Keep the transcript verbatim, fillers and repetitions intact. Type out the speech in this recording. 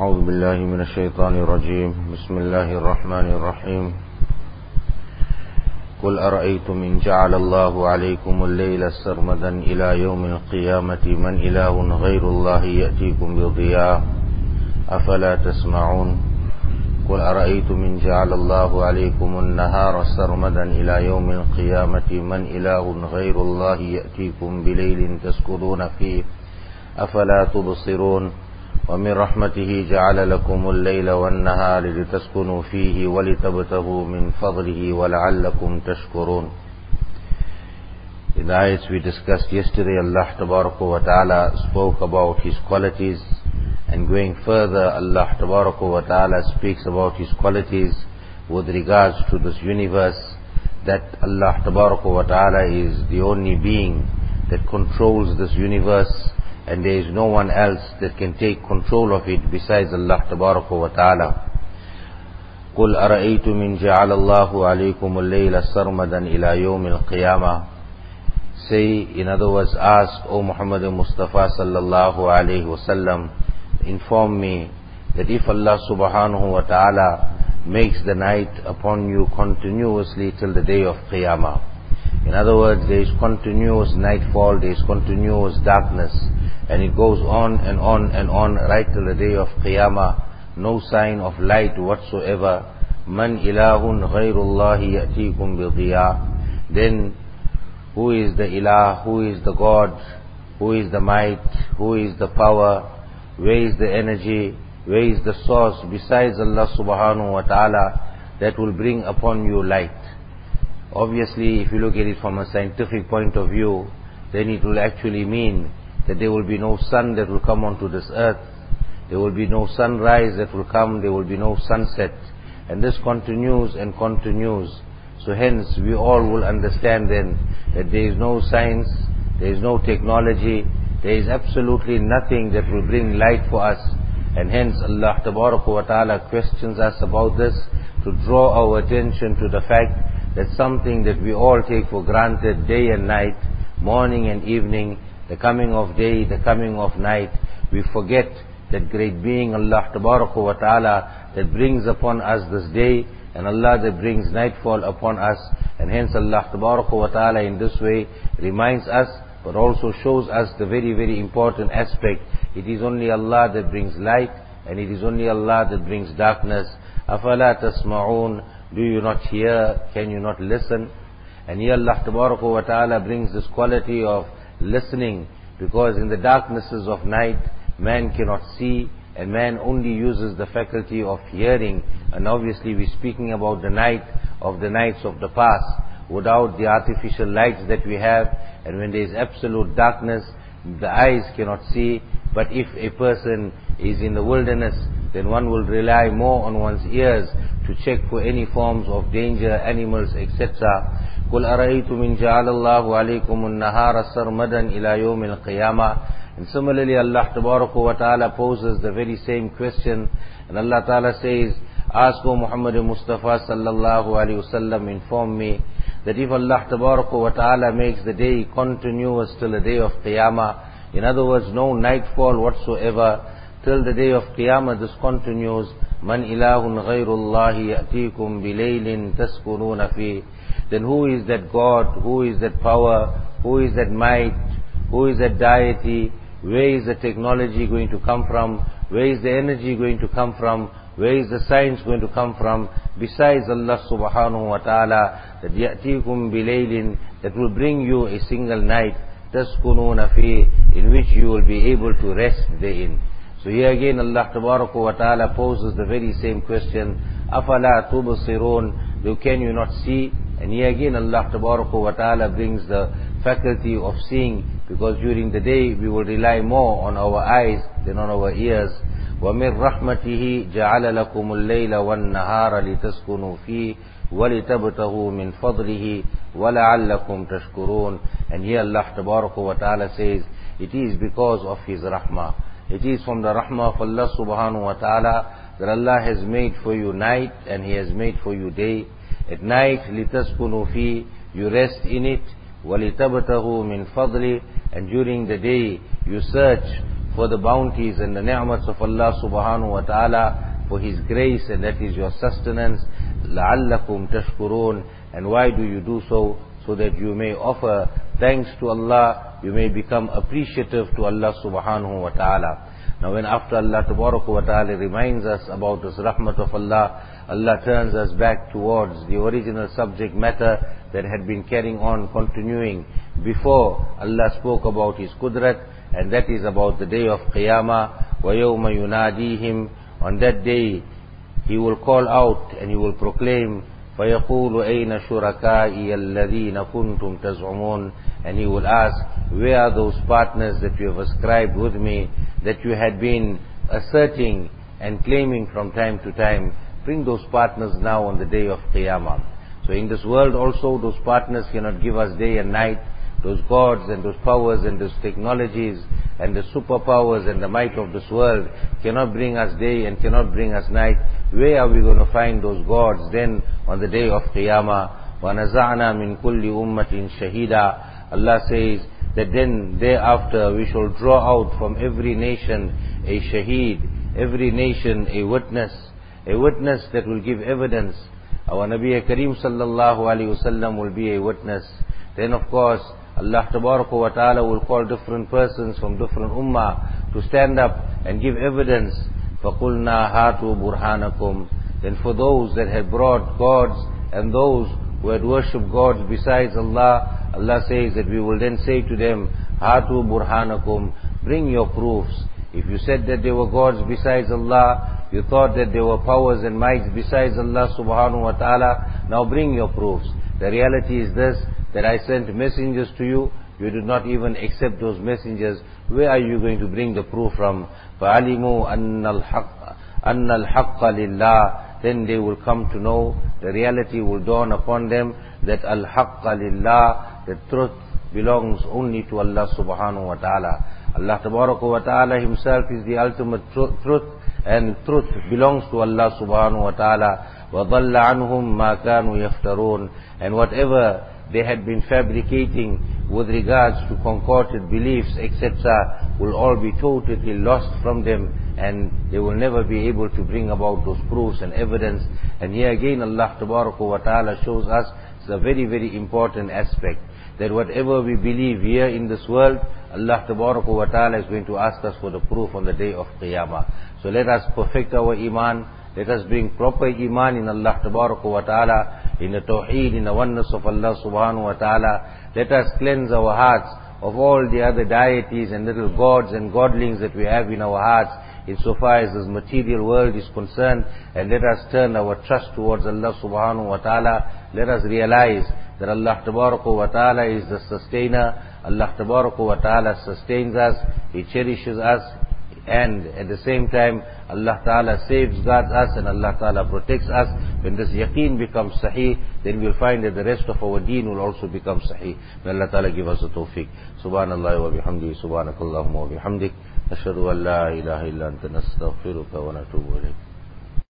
أعوذ بالله من الشيطان الرجيم بسم الله الرحمن الرحيم قل أرأيتم إن جعل الله عليكم الليل سرمدا إلى يوم القيامة من إله غير الله يأتيكم بضياء أفلا تسمعون قل أرأيتم إن جعل الله عليكم النهار سرمدا إلى يوم القيامة من إله غير الله يأتيكم بليل تسكنون فيه أفلا تبصرون ومن رحمته جعل لكم الليل والنهار لتسكنوا فيه ولتبتغوا من فضله ولعلكم تشكرون. In the ayats we discussed yesterday, Allah Tabaraka wa Ta'ala spoke about His qualities, and going further, Allah Tabaraka wa Ta'ala speaks about His qualities with regards to this universe, that Allah Tabaraka wa Ta'ala is the only being that controls this universe, and there is no one else that can take control of it besides Allah Tabaraka wa Ta'ala. قُلْ أَرَأَيْتُمْ إِنْ جَعَلَ اللَّهُ عَلَيْكُمُ اللَّيْلَ سَرْمَدًا إِلَى يَوْمِ الْقِيَامَةِ. Say, in other words, ask, O Muhammad Mustafa sallallahu alayhi wa sallam, inform me that if Allah subhanahu wa ta'ala makes the night upon you continuously till the day of Qiyamah. In other words, there is continuous nightfall, there is continuous darkness, and it goes on and on and on right till the day of Qiyamah. No sign of light whatsoever. Man ilahun ghayrullahi ya'tikum bidhiya. Then, who is the ilah, who is the God, who is the might, who is the power, where is the energy, where is the source besides Allah subhanahu wa ta'ala that will bring upon you light? Obviously, if you look at it from a scientific point of view, then it will actually mean that there will be no sun that will come onto this earth, there will be no sunrise that will come, there will be no sunset, and this continues and continues. So hence, we all will understand then that there is no science, there is no technology, there is absolutely nothing that will bring light for us, and hence Allah Tabaraka wa Ta'ala questions us about this to draw our attention to the fact that something that we all take for granted day and night, morning and evening, the coming of day, the coming of night, we forget that great being Allah Tabaraka wa Ta'ala that brings upon us this day, and Allah that brings nightfall upon us, and hence Allah Tabaraka wa Ta'ala in this way reminds us, but also shows us the very very important aspect. It is only Allah that brings light, and it is only Allah that brings darkness. أَفَلَا تَسْمَعُونَ. Do you not hear? Can you not listen? And here Allah Tabaraka wa Ta'ala brings this quality of listening, because in the darknesses of night, man cannot see, and man only uses the faculty of hearing. And obviously we're speaking about the night of the nights of the past, without the artificial lights that we have, and when there is absolute darkness, the eyes cannot see. But if a person is in the wilderness, then one will rely more on one's ears to check for any forms of danger, animals, et cetera. قُلْ أَرَأَيْتُمْ إِنْ جَعَلَ اللَّهُ عَلَيْكُمُ النَّهَارَ سَرْمَدًا إِلَى يَوْمِ الْقِيَامَةِ. And similarly, Allah Tabaraka wa Ta'ala poses the very same question, and Allah Ta'ala says, ask, O Muhammad Mustafa sallallahu alayhi wa sallam, inform me that if Allah Tabaraka wa Ta'ala makes the day continuous till the day of Qiyamah, in other words, no nightfall whatsoever, till the day of Qiyamah this continues, Man ilahun ghayrullahi ya'tikum bilaylin taskununa fi. Then who is that God, who is that power, who is that might, who is that deity, where is the technology going to come from, where is the energy going to come from, where is the science going to come from, besides Allah subhanahu wa ta'ala, that ya'tikum bilaylin, that will bring you a single night, taskununa fi, in which you will be able to rest therein. So here again Allah Tabaraka wa Ta'ala poses the very same question, أَفَلَا تُبْصِرُونَ. Do can you not see? And here again Allah Tabaraka wa Ta'ala brings the faculty of seeing, because during the day we will rely more on our eyes than on our ears. وَمِن رَحْمَتِهِ جَعَلَ لَكُمُ اللَّيْلَ وَالنَّهَارَ لِتَسْكُنُوا فِيهِ وَلِتَبْتَغُوا مِنْ فَضْلِهِ وَلَعَلَّكُمْ تَشْكُرُونَ. And here Allah Tabaraka wa Ta'ala says, it is because of His rahmah. It is from the rahmah of Allah subhanahu wa ta'ala that Allah has made for you night and He has made for you day. At night, لِتَسْكُنُوا فِي, you rest in it. وَلِتَبْتَغُوا مِنْ فَضْلِ, and during the day you search for the bounties and the ni'mats of Allah subhanahu wa ta'ala, for His grace, and that is your sustenance. لَعَلَّكُمْ تَشْكُرُونَ. And why do you do so? So that you may offer thanks to Allah, you may become appreciative to Allah subhanahu wa ta'ala. Now when after Allah tabarak wa ta'ala reminds us about this rahmat of Allah, Allah turns us back towards the original subject matter that had been carrying on, continuing before Allah spoke about His Qudrat, and that is about the day of Qiyamah. وَيَوْمَ يُنَادِيهِمْ. On that day, He will call out and He will proclaim, فَيَقُولُ أَيْنَ شُرَكَائِيَ الَّذِينَ كُنْتُمْ تَزْعُمُونَ. And He will ask, where are those partners that you have ascribed with me, that you had been asserting and claiming from time to time? Bring those partners now on the day of Qiyamah. So in this world also, those partners cannot give us day and night. Those gods and those powers and those technologies and the superpowers and the might of this world cannot bring us day and cannot bring us night. Where are we going to find those gods then on the day of Qiyamah? وَنَزَعْنَا مِنْ كُلِّ أُمَّةٍ شَهِيدًا. Allah says that then thereafter we shall draw out from every nation a shaheed, every nation a witness, a witness that will give evidence. Our Nabi Kareem sallallahu alayhi wasallam will be a witness. Then of course Allah tabaraka wa ta'ala will call different persons from different ummah to stand up and give evidence. فَقُلْنَا هَاتُوا بُرْهَانَكُمْ. Then for those that had brought gods and those who had worshipped gods besides Allah, Allah says that we will then say to them, هَاتُوا بُرْهَانَكُمْ. Bring your proofs. If you said that there were gods besides Allah, you thought that there were powers and mights besides Allah subhanahu wa ta'ala, now bring your proofs. The reality is this, that I sent messengers to you, you did not even accept those messengers. Where are you going to bring the proof from? فَعَلِمُوا أَنَّ الْحَقَّ أَنَّ الْحَقَّ لِلَّهِ. Then they will come to know, the reality will dawn upon them, that al-haqqa lillah, the truth belongs only to Allah subhanahu wa ta'ala. Allah tabaraka wa ta'ala Himself is the ultimate tr- truth, and truth belongs to Allah subhanahu wa ta'ala. وَضَلَّ عَنْهُمْ مَا كَانُوا يَفْتَرُونَ. And whatever they had been fabricating with regards to concocted beliefs, et cetera, will all be totally lost from them, and they will never be able to bring about those proofs and evidence. And here again Allah tabaraka wa ta'ala shows us it's a very very important aspect, that whatever we believe here in this world, Allah tabaraka wa ta'ala is going to ask us for the proof on the day of Qiyamah. So let us perfect our iman. Let us bring proper iman in Allah tabaraka wa ta'ala, in the tawheed, in the oneness of Allah subhanahu wa ta'ala. Let us cleanse our hearts of all the other deities and little gods and godlings that we have in our hearts, insofar as this material world is concerned, and let us turn our trust towards Allah subhanahu wa ta'ala. Let us realize that Allah tabaraka wa ta'ala is the sustainer. Allah tabaraka wa ta'ala sustains us, He cherishes us, and at the same time Allah Ta'ala safeguards us and Allah Ta'ala protects us. When this yaqeen becomes sahih, then we'll find that the rest of our deen will also become sahih. May Allah Ta'ala give us the tawfiq. Subhanallah wa bihamdihi, subhanakallahumma wa bihamdik, ashhadu an la ilaha illa anta nastaghfiruka wa natubu ilayk.